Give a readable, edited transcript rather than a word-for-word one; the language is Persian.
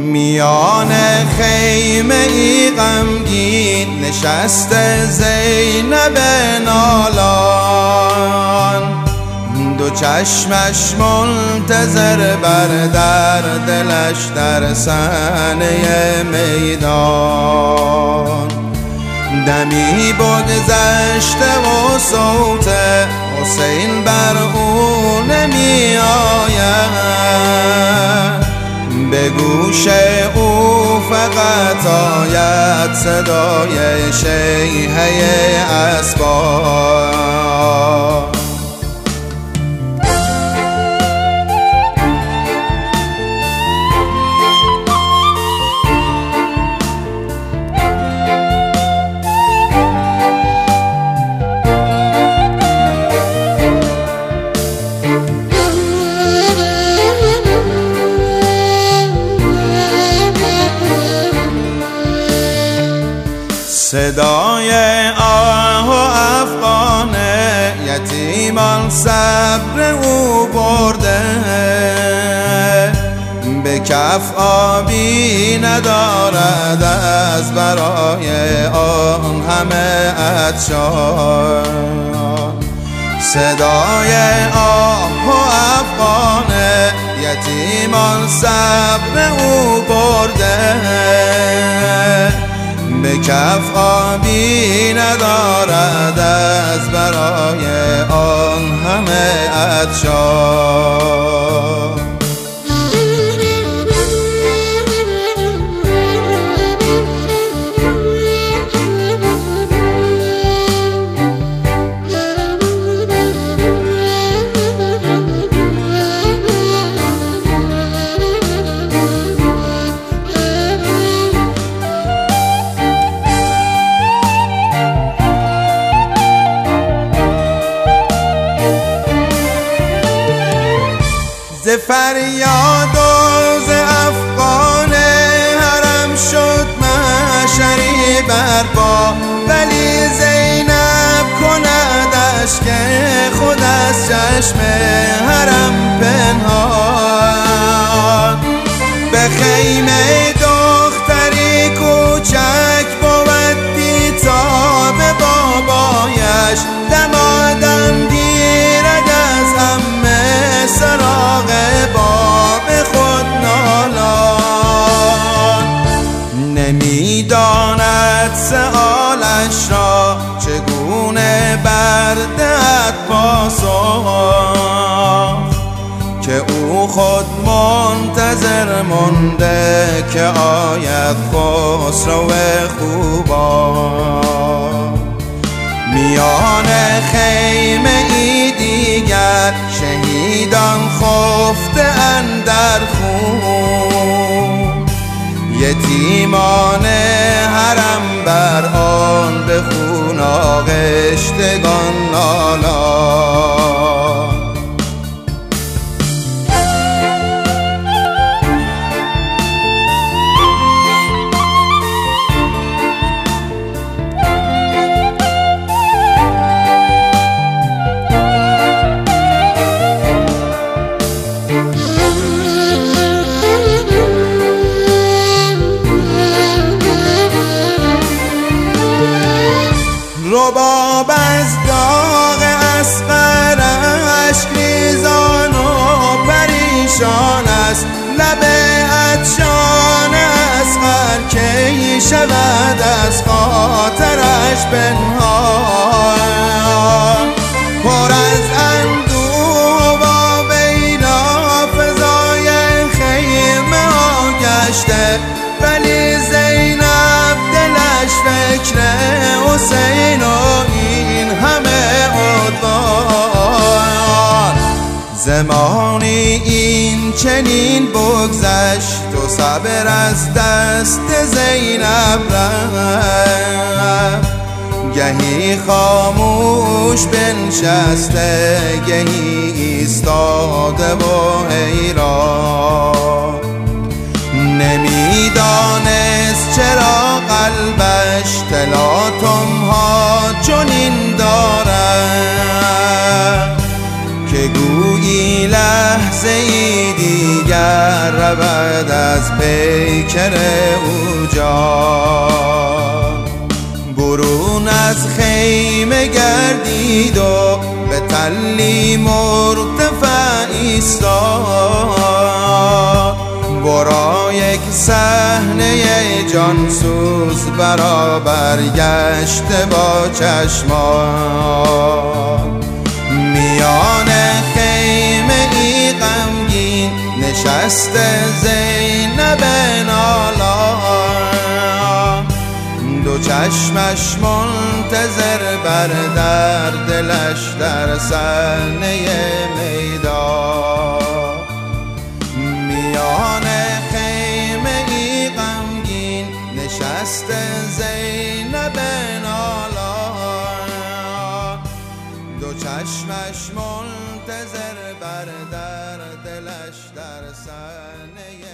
میان خیمه ای غمگین نشسته زینب نالان، دو چشمش منتظر بر در دلش در صحنه میدان. دمی بگذشته و صوت حسین بر او نمی آید، به گوش او فقط آید صدای شیهه اسبان. صدای آه و افغان یتیمان صبر او برده، به کف آبی ندارد از برای آن همه عطشان. صدای آه و افغان یتیمان صبر او برده، به کف آبی ندارد از برای آن همه عطشان. ز فریاد و ز افغان حرم شد محشری برپا، ولی زینب کندش که خود از چشم حرم پنهان. به خیمه دختری کوچک بود بیتاب بابایش، دمادم گیرد از عمه سراغ باب خود نالان. نمیداند سؤالش را چگونه بردهد پاسخ، که او خود منتظر مانده که آید خسرو خوبان. میان خیمه ای دیگر شهیدان خفته اندر خون، یتیمان حرم بر آن به خون آغشتگان نالان. رباب از داغ اصغر اشک ریزان و پریشان است، لب عطشان اصغر کی شود از خاطرش پنهان. پر از اندوه و ویلا فضای خیمه ها گشته، ولی زینب دلش فکر حسین و این همه عدوان. زمانی این چنین بگذشت و صبر از دست زینب رفت، گهی خاموش بنشسته گهی ایستاده و حیران. نمیدانست چرا قلبش تلاطم ها چنین دارد، که گویی لحظه ای دیگر رود کرد از پیکر او جان. برون از خیمه گردید و به تلی مرتفع ایستاد. برا یک صحنه جانسوز برابر گشته با چشمان. میان خیمه ای غمگین نشسته زینب نالا، دو چشمش منتظر بر در، دلش در صحنه میدان. میان خیمه ای غمگین نشسته زینب نالا، دو چشمش منتظر بر در، دلش در صحنه